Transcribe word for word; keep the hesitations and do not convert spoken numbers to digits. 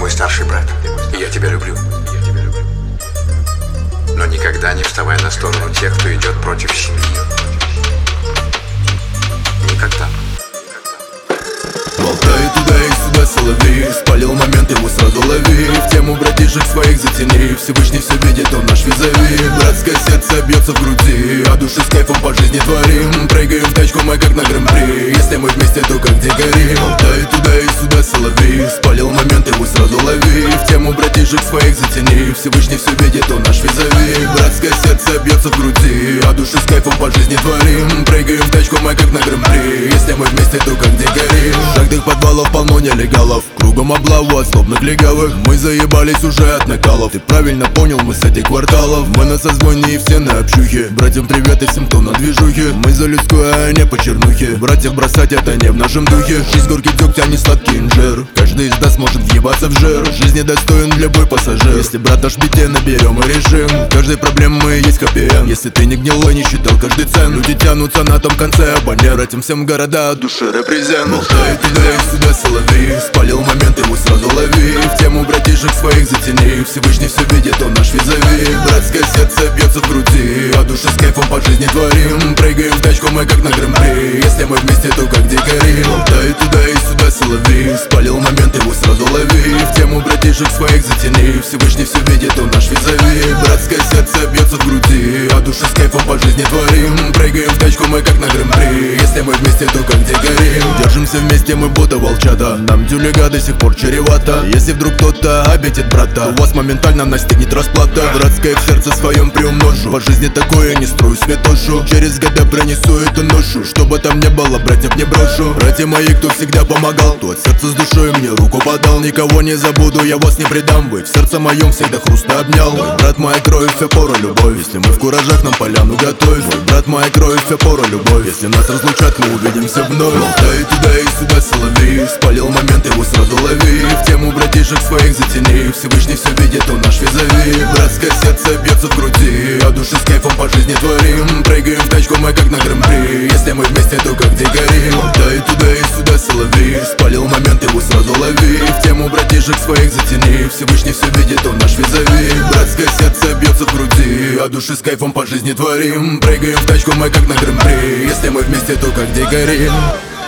мой старший брат, и я тебя люблю. Но никогда не вставай на сторону тех, кто идет против семьи. Никогда. Болтает туда и сюда соловей, спалил момент, его сразу лови. В тему братишек своих затяни, Всевышний все видит, он наш визави. Братское сердце бьется в груди, а души с кайфом по жизни творим. Прыгаем в тачку мы как на гран-при, если мы вместе, то как дикари. Болтает туда и сюда соловей, спалил момент, его сразу лови. В тему братишек своих затяни, Всевышний все видит, он наш визави. Братское сердце бьется в груди, а души с кайфом по жизни творим. Прыгаем в тачку мы как на гран-при, если мы вместе, то как дикари. Жагдых подвалов полно нелегалов, кругом облаву от злобных легавых. Мы заебались уже от накалов, ты правильно понял, мы с этих кварталов. Мы на созвоне и все на общухе, братьям привет и всем, кто на движухе. Мы за людскую, а не по чернухе, братьев бросать это не в нашем духе. Жизнь горький дегтя, не сладкий инжир, каждый из нас может въебаться в жир. Жизни достоин любой пассажир, если брат наш бите, наберем и решим. Каждой проблемы есть хэппи энд, если ты не гнилой, не считал каждый цен. Люди тянутся на том конце, абонер этим всем города от души репрезент. Болтает туда и сюда соловей, спалил момент, его сразу лови. В тему братишек своих затяни, Всевышний все видит, он наш визави. Братское сердце бьется в груди, а души с кайфом по жизни творим. Прыгаем в тачку мы как на гран-при, если мы вместе, то как дикари. Болтает туда и сюда соловей, спалил момент, его сразу лови. В тему братишек своих затяни, Всевышний все видит, он наш визави. Братское сердце бьется в груди, а души с кайфом по жизни творим. Прыгаем в тачку мы как на гран-при, если мы вместе, то как дикари. Держимся вместе, мы будто волчата, нам дюлега до сих пор чревато. Если вдруг кто-то обидит брата, у вас моментально настигнет расплата. Братское в сердце своем приумножу, по жизни такое не строю святошу. Через года пронесу эту ношу, чтобы там не было, братьев не брошу. Братья мои, кто всегда помогал, кто от сердца с душой мне руку подал. Никого не забуду, я вас не предам, вы в сердце моем всегда хрустно обнял. Мой брат, моя кровь, все пора любовь, если мы в куражах, нам поляну готовь. Мой брат, моя кровь, все пора любовь, если нас разлучат, мы увидимся вновь. Болтает туда и сюда соловей, спалил момент, его сразу лови. В тему братишек своих затяни, Всевышний все видит, он наш визави. Братское сердце бьется в груди, а души с кайфом по жизни творим. Прыгаем в тачку мы как на гран-при, если мы вместе, то как дикари. Болтает туда и сюда соловей, спалил момент, его сразу лови. В тему братишек своих затяни, Всевышний все видит, он наш визави. Братское сердце бьется в груди, а души с кайфом по жизни творим. Прыгаем в тачку мы как на гран-при, если мы вместе, то как дикари.